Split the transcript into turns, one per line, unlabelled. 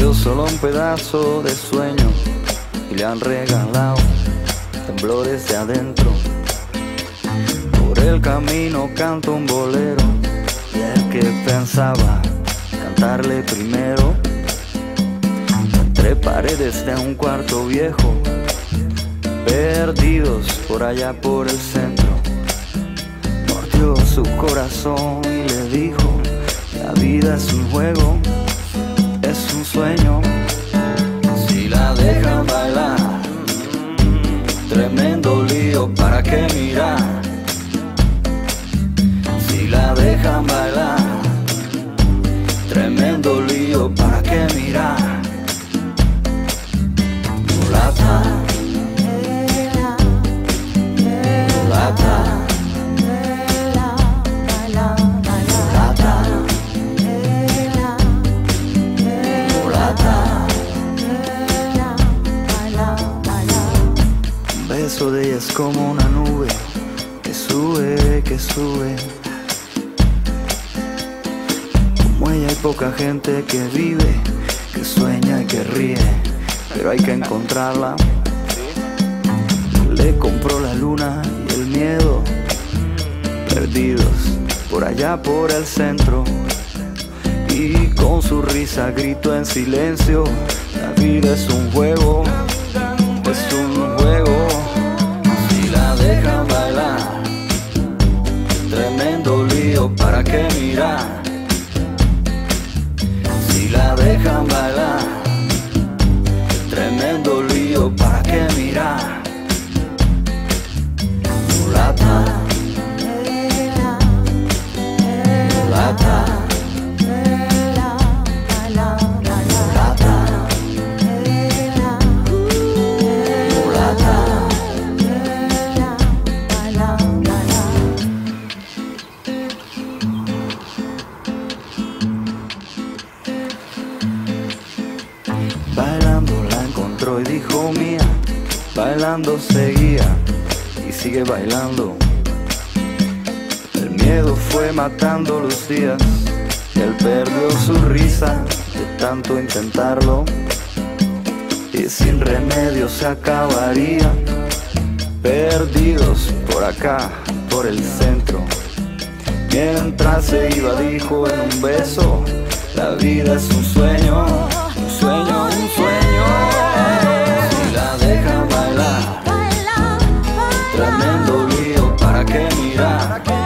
perdió solo un pedazo de sueño y le han regalado temblores de adentro. Por el camino canta un bolero y el que pensaba cantarle primero, entre paredes de un cuarto viejo, perdidos por allá por el centro, mordió su corazón y le dijo: la vida es un juego, es un sueño. Si la dejan bailar, tremendo lío, ¿para qué mirar? Si la dejan bailar, tremendo lío, ¿para qué mirar? Mulata, mulata, un beso de ella es como una nube que sube, que sube. Como ella hay poca gente que vive, que sueña y que ríe, pero hay que encontrarla. Le compró la luna y el miedo, perdidos por allá por el centro, y con su risa gritó en silencio: la vida es un juego, es un juego. Si la dejan bailar, tremendo lío, ¿para qué mirar? Si la dejan bailar, tremendo lío, ¿para qué mirar? Mulata, mulata, bailando la encontró y dijo: mía. Bailando seguía y sigue bailando. El miedo fue matando los días y él perdió su risa de tanto intentarlo, y sin remedio se acabaría. Perdidos por acá, por el centro, mientras se iba dijo en un beso: la vida es un sueño, un sueño, un sueño. Si la dejan bailar, tremendo lío, ¿para qué mirar?